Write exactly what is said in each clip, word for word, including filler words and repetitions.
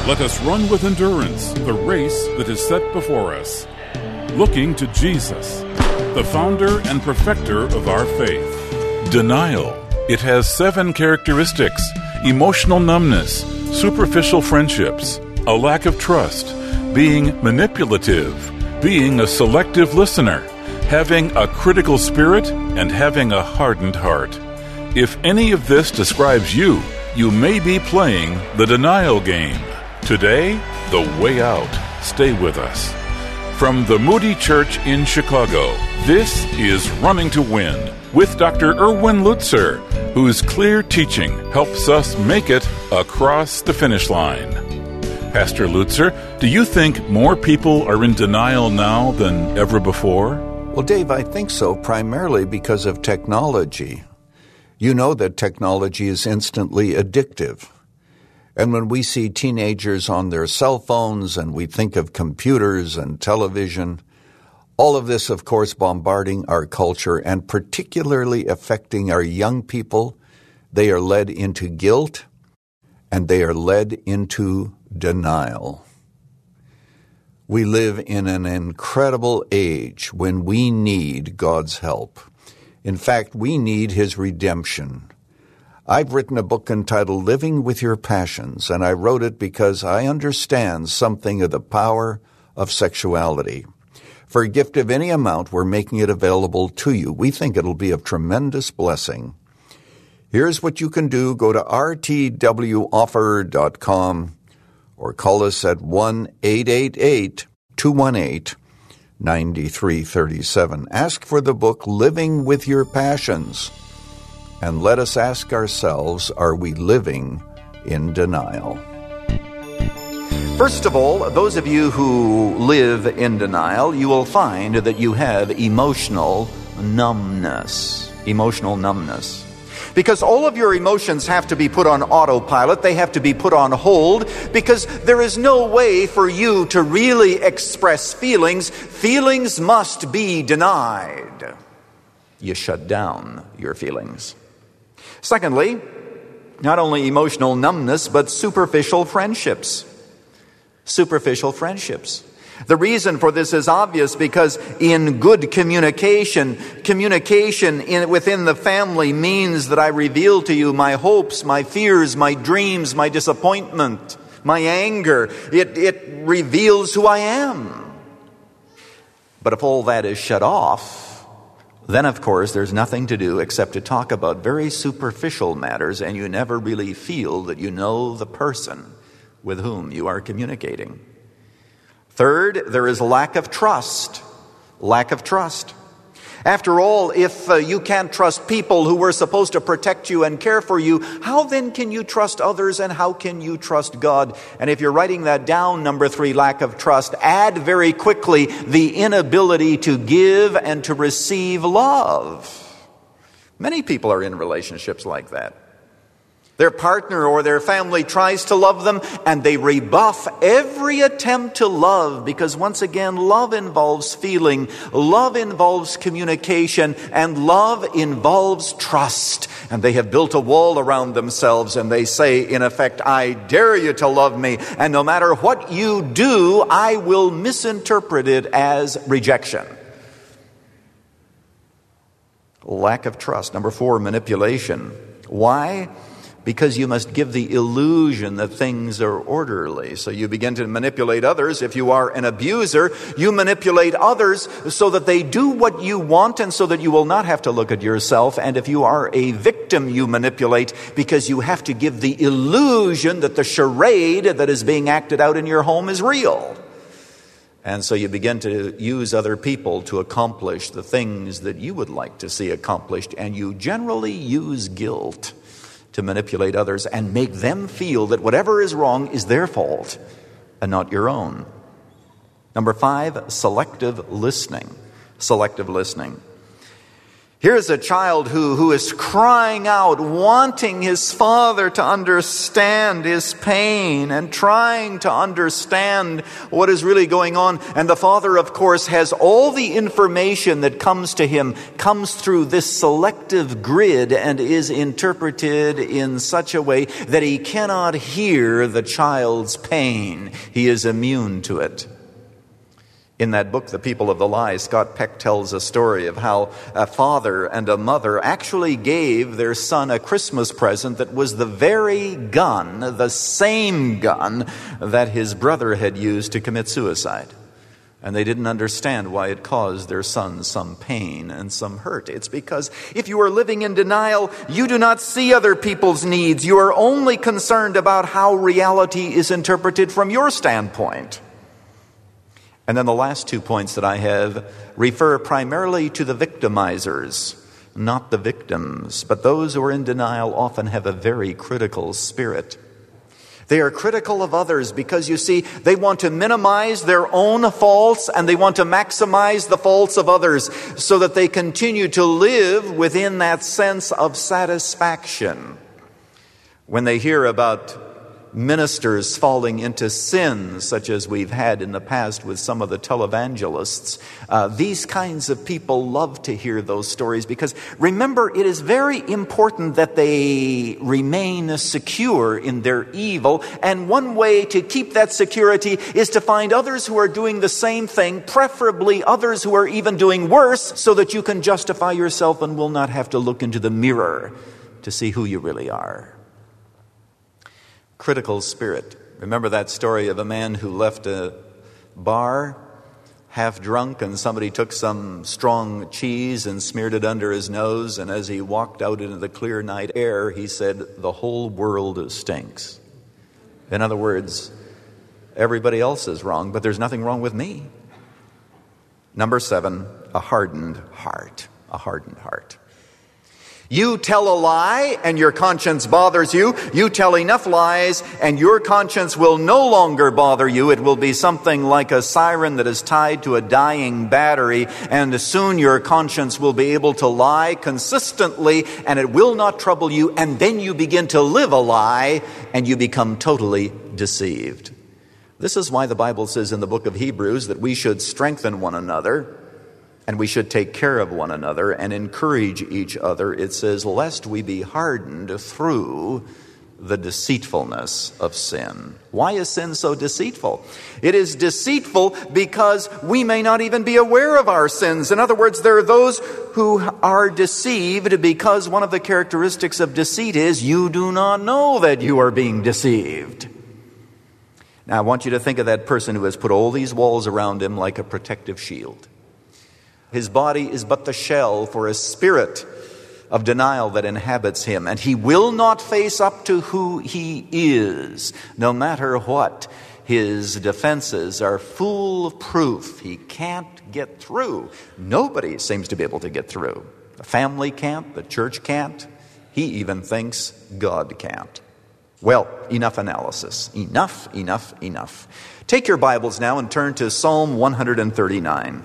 Let us run with endurance the race that is set before us, looking to Jesus, the founder and perfecter of our faith. Denial. It has seven characteristics: emotional numbness, superficial friendships, a lack of trust, being manipulative, being a selective listener, having a critical spirit, and having a hardened heart. If any of this describes you, you may be playing the denial game. Today, the way out. Stay with us. From the Moody Church in Chicago, this is Running to Win with Doctor Erwin Lutzer, whose clear teaching helps us make it across the finish line. Pastor Lutzer, do you think more people are in denial now than ever before? Well, Dave, I think so, primarily because of technology. You know that technology is instantly addictive. And when we see teenagers on their cell phones and we think of computers and television, all of this, of course, bombarding our culture and particularly affecting our young people, they are led into guilt and they are led into denial. We live in an incredible age when we need God's help. In fact, we need His redemption. I've written a book entitled Living with Your Passions, and I wrote it because I understand something of the power of sexuality. For a gift of any amount, we're making it available to you. We think it'll be of tremendous blessing. Here's what you can do. Go to r t w offer dot com or call us at one eight eight eight, two one eight, nine three three seven. Ask for the book Living with Your Passions. And let us ask ourselves, are we living in denial? First of all, those of you who live in denial, you will find that you have emotional numbness. Emotional numbness. Because all of your emotions have to be put on autopilot. They have to be put on hold because there is no way for you to really express feelings. Feelings must be denied. You shut down your feelings. Secondly, not only emotional numbness, but superficial friendships. Superficial friendships. The reason for this is obvious because in good communication, communication in, within the family means that I reveal to you my hopes, my fears, my dreams, my disappointment, my anger. It, it reveals who I am. But if all that is shut off, then of course there's nothing to do except to talk about very superficial matters, and you never really feel that you know the person with whom you are communicating. Third, there is lack of trust. Lack of trust. After all, if uh, you can't trust people who were supposed to protect you and care for you, how then can you trust others and how can you trust God? And if you're writing that down, number three, lack of trust, add very quickly the inability to give and to receive love. Many people are in relationships like that. Their partner or their family tries to love them, and they rebuff every attempt to love because, once again, love involves feeling, love involves communication, and love involves trust. And they have built a wall around themselves, and they say, in effect, I dare you to love me, and no matter what you do, I will misinterpret it as rejection. Lack of trust. Number four, manipulation. Why? Because you must give the illusion that things are orderly. So you begin to manipulate others. If you are an abuser, you manipulate others so that they do what you want and so that you will not have to look at yourself. And if you are a victim, you manipulate because you have to give the illusion that the charade that is being acted out in your home is real. And so you begin to use other people to accomplish the things that you would like to see accomplished. And you generally use guilt to manipulate others and make them feel that whatever is wrong is their fault and not your own. Number five, selective listening. Selective listening. Here's a child who, who is crying out, wanting his father to understand his pain and trying to understand what is really going on. And the father, of course, has all the information that comes to him, comes through this selective grid and is interpreted in such a way that he cannot hear the child's pain. He is immune to it. In that book, The People of the Lie, Scott Peck tells a story of how a father and a mother actually gave their son a Christmas present that was the very gun, the same gun that his brother had used to commit suicide. And they didn't understand why it caused their son some pain and some hurt. It's because if you are living in denial, you do not see other people's needs. You are only concerned about how reality is interpreted from your standpoint. And then the last two points that I have refer primarily to the victimizers, not the victims. But those who are in denial often have a very critical spirit. They are critical of others because, you see, they want to minimize their own faults and they want to maximize the faults of others so that they continue to live within that sense of satisfaction. When they hear about ministers falling into sins, such as we've had in the past with some of the televangelists, uh, these kinds of people love to hear those stories because, remember, it is very important that they remain secure in their evil, and one way to keep that security is to find others who are doing the same thing, preferably others who are even doing worse, so that you can justify yourself and will not have to look into the mirror to see who you really are. Critical spirit. Remember that story of a man who left a bar half drunk and somebody took some strong cheese and smeared it under his nose, and as he walked out into the clear night air, he said, "The whole world stinks." In other words, everybody else is wrong, but there's nothing wrong with me. Number seven, a hardened heart. A hardened heart. You tell a lie and your conscience bothers you. You tell enough lies and your conscience will no longer bother you. It will be something like a siren that is tied to a dying battery, and soon your conscience will be able to lie consistently and it will not trouble you, and then you begin to live a lie and you become totally deceived. This is why the Bible says in the book of Hebrews that we should strengthen one another and we should take care of one another and encourage each other. It says, lest we be hardened through the deceitfulness of sin. Why is sin so deceitful? It is deceitful because we may not even be aware of our sins. In other words, there are those who are deceived because one of the characteristics of deceit is you do not know that you are being deceived. Now, I want you to think of that person who has put all these walls around him like a protective shield. His body is but the shell for a spirit of denial that inhabits him, and he will not face up to who he is, no matter what. His defenses are foolproof. He can't get through. Nobody seems to be able to get through. The family can't, the church can't. He even thinks God can't. Well, enough analysis. Enough, enough, enough. Take your Bibles now and turn to Psalm one thirty-nine.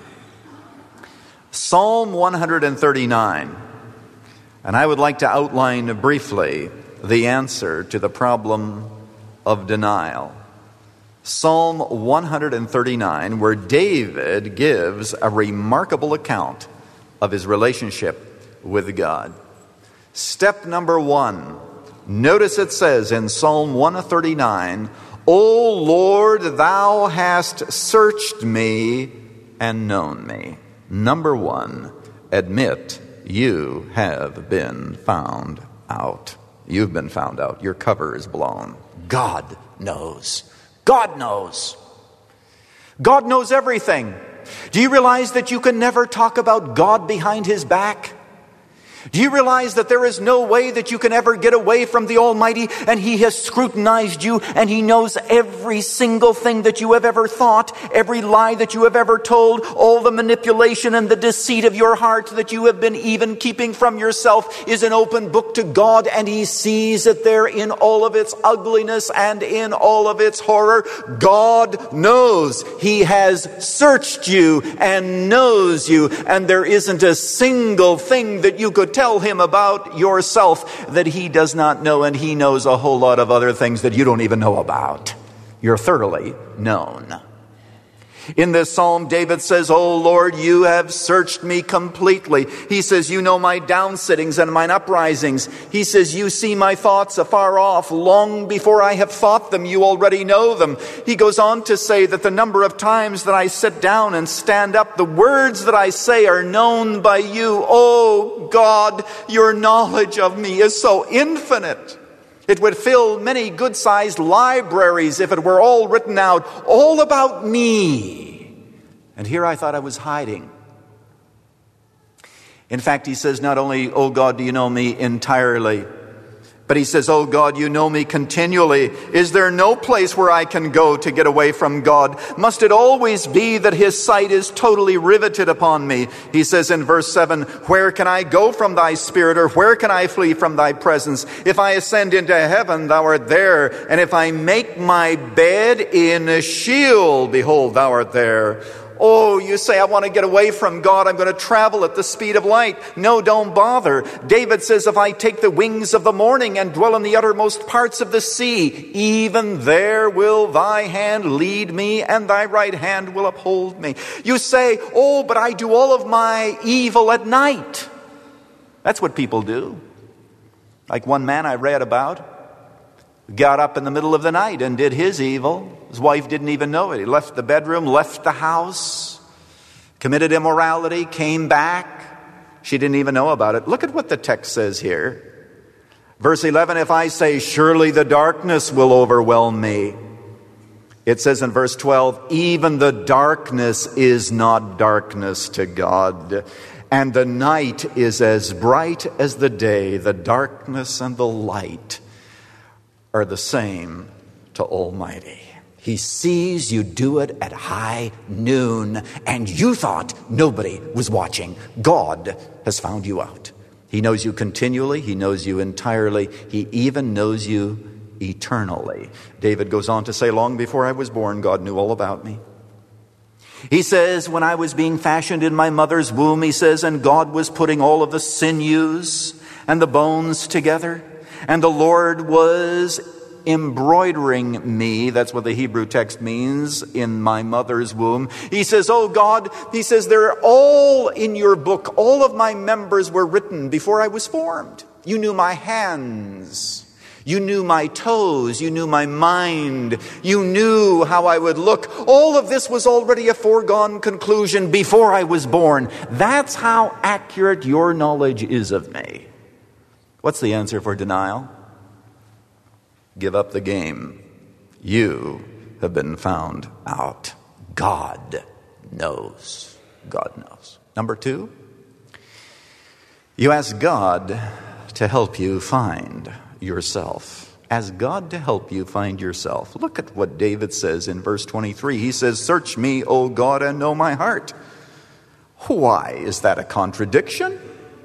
Psalm one thirty-nine. And I would like to outline briefly the answer to the problem of denial. Psalm one thirty-nine, where David gives a remarkable account of his relationship with God. Step number one. Notice it says in Psalm one thirty-nine, O Lord, thou hast searched me and known me. Number one, admit you have been found out. You've been found out. Your cover is blown. God knows. God knows. God knows everything. Do you realize that you can never talk about God behind his back? Do you realize that there is no way that you can ever get away from the Almighty, and He has scrutinized you, and He knows every single thing that you have ever thought, every lie that you have ever told, all the manipulation and the deceit of your heart that you have been even keeping from yourself is an open book to God, and He sees it there in all of its ugliness and in all of its horror. God knows. He has searched you and knows you, and there isn't a single thing that you could tell Him about yourself that He does not know, and He knows a whole lot of other things that you don't even know about. You're thoroughly known. In this psalm, David says, "O Lord, you have searched me completely." He says, "You know my downsittings and mine uprisings." He says, "You see my thoughts afar off. Long before I have thought them, you already know them." He goes on to say that the number of times that I sit down and stand up, the words that I say are known by you. Oh God, your knowledge of me is so infinite. It would fill many good-sized libraries if it were all written out, all about me. And here I thought I was hiding. In fact, he says not only, "Oh God, do you know me entirely?" but he says, "Oh God, you know me continually. Is there no place where I can go to get away from God? Must it always be that His sight is totally riveted upon me?" He says in verse seven, "Where can I go from thy spirit, or where can I flee from thy presence? If I ascend into heaven, thou art there. And if I make my bed in Sheol, behold, thou art there." Oh, you say, "I want to get away from God. I'm going to travel at the speed of light." No, don't bother. David says, "If I take the wings of the morning and dwell in the uttermost parts of the sea, even there will thy hand lead me, and thy right hand will uphold me." You say, "Oh, but I do all of my evil at night." That's what people do. Like one man I read about got up in the middle of the night and did his evil. His wife didn't even know it. He left the bedroom, left the house, committed immorality, came back. She didn't even know about it. Look at what the text says here. Verse eleven, "If I say, surely the darkness will overwhelm me." It says in verse twelve, "Even the darkness is not darkness to God. And the night is as bright as the day. The darkness and the light are the same to Almighty." He sees you do it at high noon, and you thought nobody was watching. God has found you out. He knows you continually. He knows you entirely. He even knows you eternally. David goes on to say, "Long before I was born, God knew all about me." He says, "When I was being fashioned in my mother's womb," he says, "and God was putting all of the sinews and the bones together, and the Lord was embroidering me," that's what the Hebrew text means, "in my mother's womb." He says, "Oh God," he says, "they're all in your book. All of my members were written before I was formed. You knew my hands. You knew my toes. You knew my mind. You knew how I would look. All of this was already a foregone conclusion before I was born." That's how accurate your knowledge is of me. What's the answer for denial? Give up the game. You have been found out. God knows. God knows. Number two, you ask God to help you find yourself. Ask God to help you find yourself. Look at what David says in verse twenty-three. He says, "Search me, O God, and know my heart." Why is that a contradiction?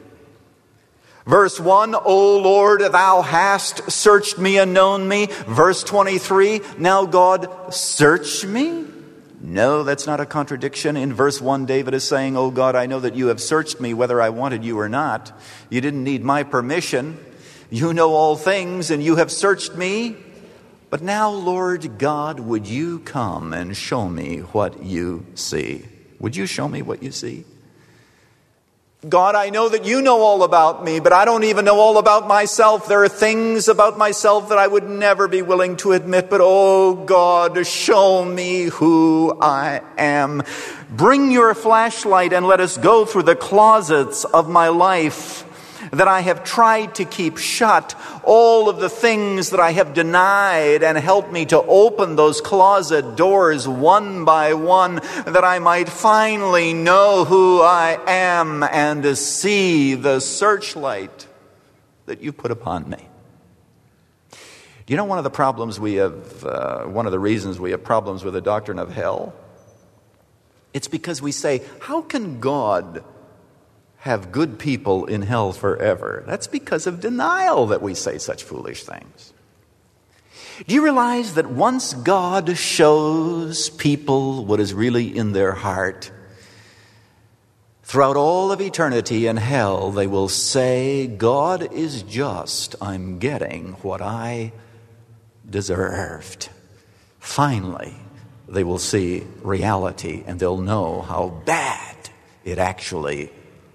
Verse one, "O Lord, thou hast searched me and known me." Verse twenty-three, "Now God, search me." No, that's not a contradiction. In verse one, David is saying, "Oh God, I know that you have searched me whether I wanted you or not. You didn't need my permission. You know all things, and you have searched me. But now, Lord God, would you come and show me what you see?" Would you show me what you see? God, I know that you know all about me, but I don't even know all about myself. There are things about myself that I would never be willing to admit, but oh God, show me who I am. Bring your flashlight and let us go through the closets of my life. that I have tried to keep shut, all of the things that I have denied, and help me to open those closet doors one by one, that I might finally know who I am and to see the searchlight that you put upon me. Do you know one of the problems we have, uh, one of the reasons we have problems with the doctrine of hell? It's because we say, how can God have good people in hell forever? That's because of denial that we say such foolish things. Do you realize that once God shows people what is really in their heart, throughout all of eternity in hell, they will say, God is just. I'm getting what I deserved. Finally, they will see reality and they'll know how bad it actually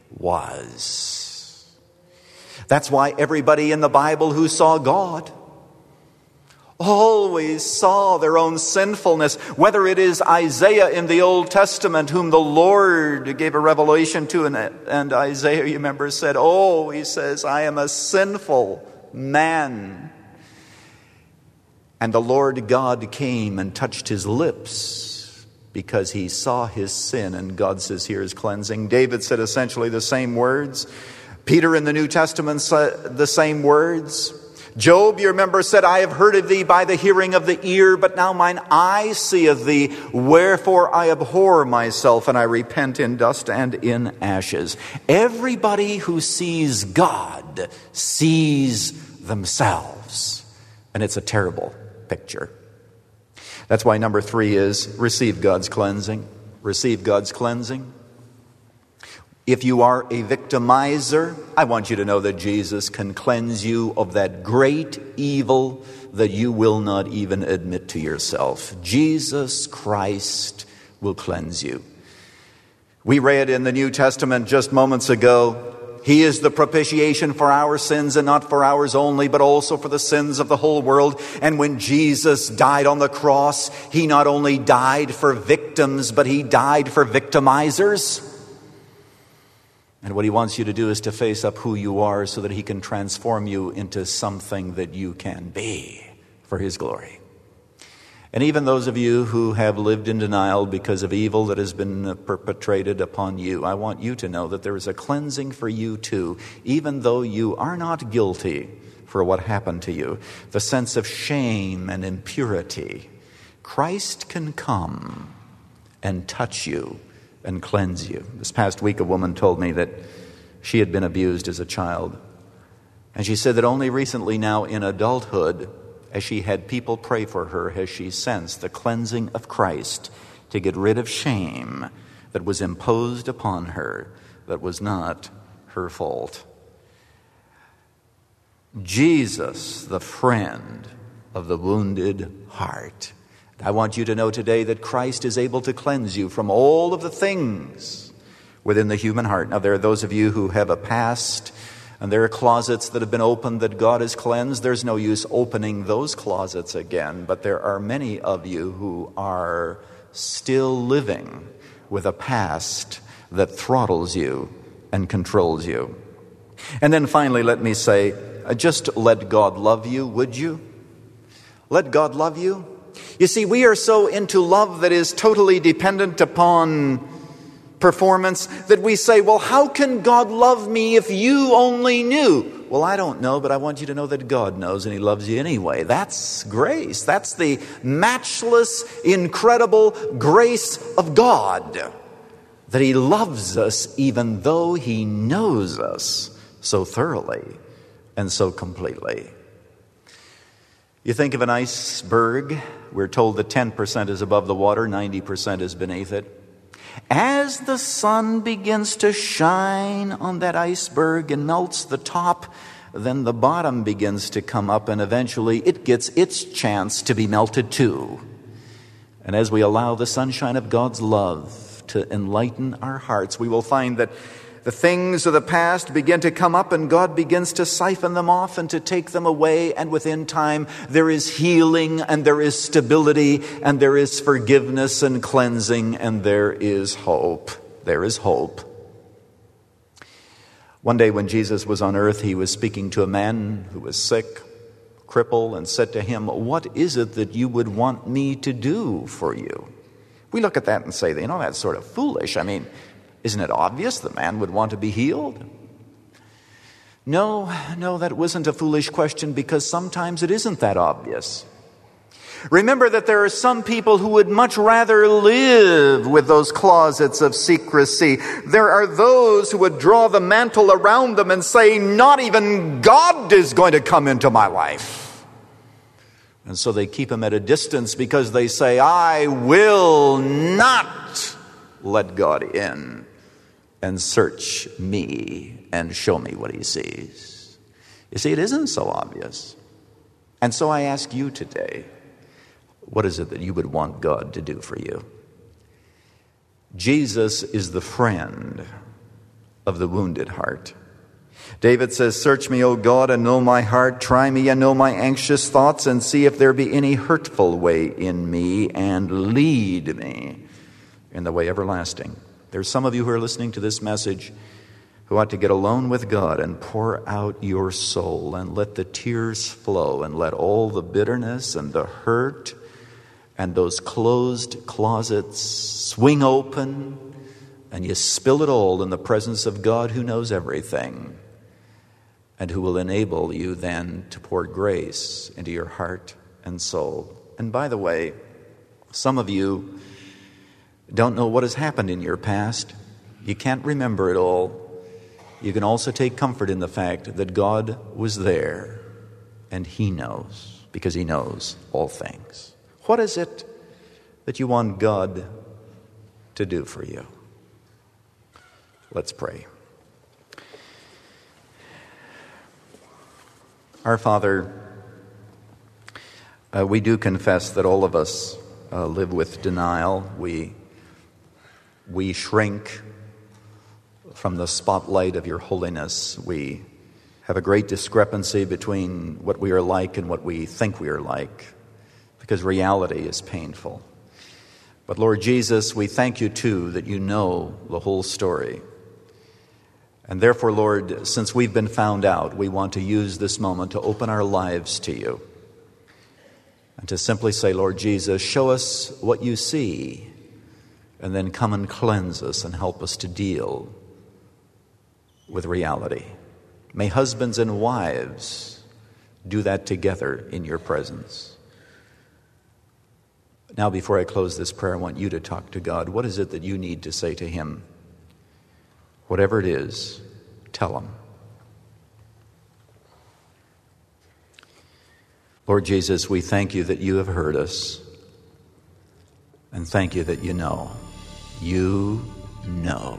was. That's why everybody in the Bible who saw God always saw their own sinfulness. Whether it is Isaiah in the Old Testament, whom the Lord gave a revelation to, and, and Isaiah, you remember, said, oh, he says, I am a sinful man. And the Lord God came and touched his lips because he saw his sin, and God says, here is cleansing. David said essentially the same words. Peter in the New Testament said the same words. Job, you remember, said, I have heard of thee by the hearing of the ear, but now mine eye seeth thee. Wherefore I abhor myself, and I repent in dust and in ashes. Everybody who sees God sees themselves. And it's a terrible picture. That's why number three is receive God's cleansing. Receive God's cleansing. If you are a victimizer, I want you to know that Jesus can cleanse you of that great evil that you will not even admit to yourself. Jesus Christ will cleanse you. We read in the New Testament just moments ago, He is the propitiation for our sins, and not for ours only, but also for the sins of the whole world. And when Jesus died on the cross, He not only died for victims, but He died for victimizers. And what He wants you to do is to face up who you are so that He can transform you into something that you can be for His glory. And even those of you who have lived in denial because of evil that has been perpetrated upon you, I want you to know that there is a cleansing for you too, even though you are not guilty for what happened to you. The sense of shame and impurity. Christ can come and touch you and cleanse you. This past week, a woman told me that she had been abused as a child. And she said that only recently now in adulthood, as she had people pray for her, has she sensed the cleansing of Christ to get rid of shame that was imposed upon her, that was not her fault. Jesus, the friend of the wounded heart. I want you to know today that Christ is able to cleanse you from all of the things within the human heart. Now, there are those of you who have a past, and there are closets that have been opened that God has cleansed. There's no use opening those closets again. But there are many of you who are still living with a past that throttles you and controls you. And then finally, let me say, just let God love you, would you? Let God love you. You see, we are so into love that is totally dependent upon performance that we say, well, how can God love me if you only knew? Well, I don't know, but I want you to know that God knows, and He loves you anyway. That's grace. That's the matchless, incredible grace of God, that He loves us even though He knows us so thoroughly and so completely. You think of an iceberg. We're told that ten percent is above the water, ninety percent is beneath it. As the sun begins to shine on that iceberg and melts the top, then the bottom begins to come up, and eventually it gets its chance to be melted too. And as we allow the sunshine of God's love to enlighten our hearts, we will find that the things of the past begin to come up, and God begins to siphon them off and to take them away. And within time, there is healing, and there is stability, and there is forgiveness and cleansing, and there is hope. There is hope. One day when Jesus was on earth, he was speaking to a man who was sick, crippled, and said to him, "What is it that you would want me to do for you?" We look at that and say, you know, that's sort of foolish. I mean, isn't it obvious the man would want to be healed? No, no, that wasn't a foolish question, because sometimes it isn't that obvious. Remember that there are some people who would much rather live with those closets of secrecy. There are those who would draw the mantle around them and say, not even God is going to come into my life. And so they keep him at a distance because they say, I will not let God in and search me and show me what he sees. You see, it isn't so obvious. And so I ask you today, what is it that you would want God to do for you? Jesus is the friend of the wounded heart. David says, search me, O God, and know my heart. Try me and know my anxious thoughts, and see if there be any hurtful way in me, and lead me in the way everlasting. There's some of you who are listening to this message who ought to get alone with God and pour out your soul and let the tears flow and let all the bitterness and the hurt and those closed closets swing open, and you spill it all in the presence of God, who knows everything and who will enable you then to pour grace into your heart and soul. And by the way, some of you don't know what has happened in your past. You can't remember it all. You can also take comfort in the fact that God was there and he knows, because he knows all things. What is it that you want God to do for you? Let's pray. Our Father, uh, we do confess that all of us uh, live with denial. We, we shrink from the spotlight of your holiness. We have a great discrepancy between what we are like and what we think we are like, because reality is painful. But Lord Jesus, we thank you too that you know the whole story. And therefore, Lord, since we've been found out, we want to use this moment to open our lives to you and to simply say, Lord Jesus, show us what you see, and then come and cleanse us and help us to deal with reality. May husbands and wives do that together in your presence. Now, before I close this prayer, I want you to talk to God. What is it that you need to say to him? Whatever it is, tell him. Lord Jesus, we thank you that you have heard us, and thank you that you know. You know.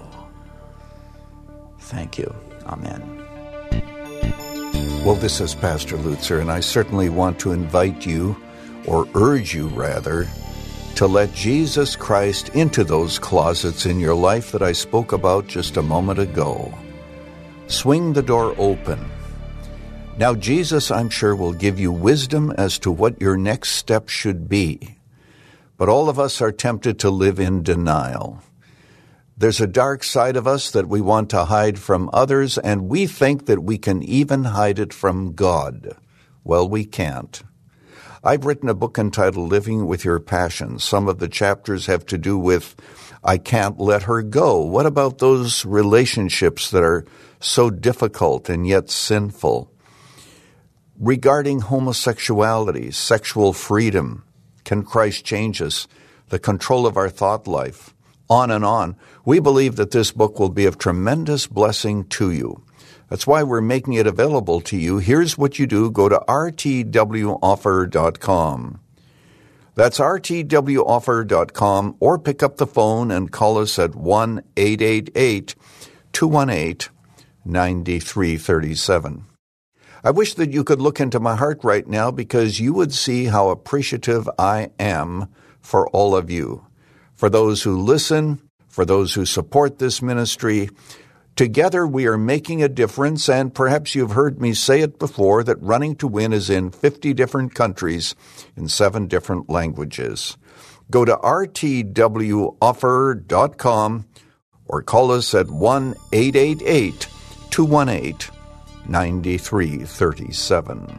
Thank you. Amen. Well, this is Pastor Lutzer, and I certainly want to invite you, or urge you rather, to let Jesus Christ into those closets in your life that I spoke about just a moment ago. Swing the door open. Now, Jesus, I'm sure, will give you wisdom as to what your next step should be. But all of us are tempted to live in denial. There's a dark side of us that we want to hide from others, and we think that we can even hide it from God. Well, we can't. I've written a book entitled Living with Your Passion. Some of the chapters have to do with, I can't let her go. What about those relationships that are so difficult and yet sinful? Regarding homosexuality, sexual freedom, can Christ change us? The control of our thought life, on and on. We believe that this book will be of tremendous blessing to you. That's why we're making it available to you. Here's what you do. Go to r t w offer dot com. That's r t w offer dot com, or pick up the phone and call us at one eight eight eight, two one eight, nine three three seven. I wish that you could look into my heart right now, because you would see how appreciative I am for all of you, for those who listen, for those who support this ministry. Together we are making a difference, and perhaps you've heard me say it before, that Running to Win is in fifty different countries in seven different languages. Go to r t w offer dot com or call us at one eight eight eight, two one eight, nine three three seven.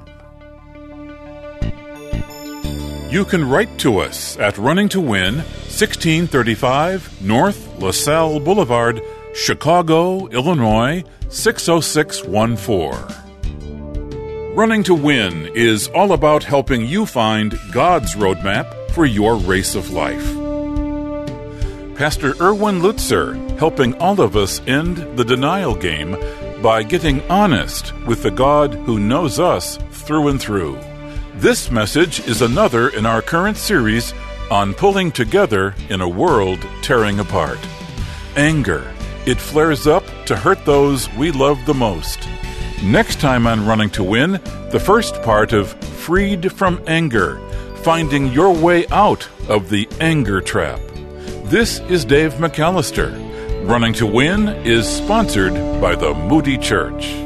You can write to us at Running to Win, sixteen thirty-five North LaSalle Boulevard, Chicago, Illinois, six oh six one four. Running to Win is all about helping you find God's roadmap for your race of life. Pastor Erwin Lutzer helping all of us end the denial game by getting honest with the God who knows us through and through. This message is another in our current series on pulling together in a world tearing apart. Anger. It flares up to hurt those we love the most. Next time on Running to Win, the first part of Freed from Anger, finding your way out of the anger trap. This is Dave McAllister. Running to Win is sponsored by the Moody Church.